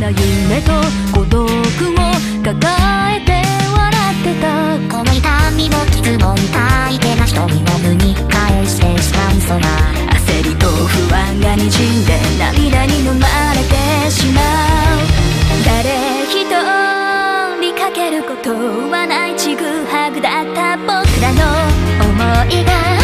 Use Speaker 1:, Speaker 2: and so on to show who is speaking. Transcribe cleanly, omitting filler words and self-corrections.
Speaker 1: な夢と孤独を抱えて笑ってた。
Speaker 2: この痛みも傷も痛いけな瞳の胸に返してしまいそうな
Speaker 1: 焦りと不安がにじんで涙に飲まれてしまう。誰一人かけることはないちぐはぐだった僕らの想いが